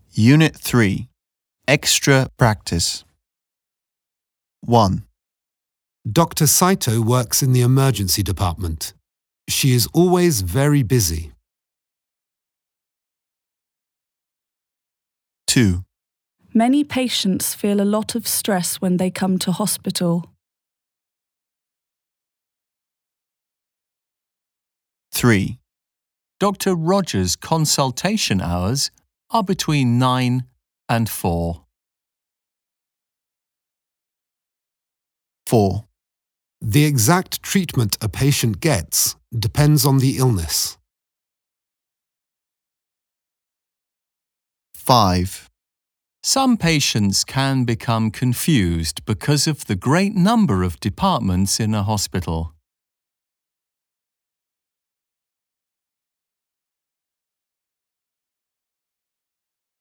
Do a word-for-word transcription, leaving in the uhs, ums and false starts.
Unit three. Extra practice. one. Doctor Saito works in the emergency department. She is always very busy. two. Many patients feel a lot of stress when they come to hospital. three. Doctor Rogers' consultation hours are between nine and four. four. The exact treatment a patient gets depends on the illness. five. Some patients can become confused because of the great number of departments in a hospital.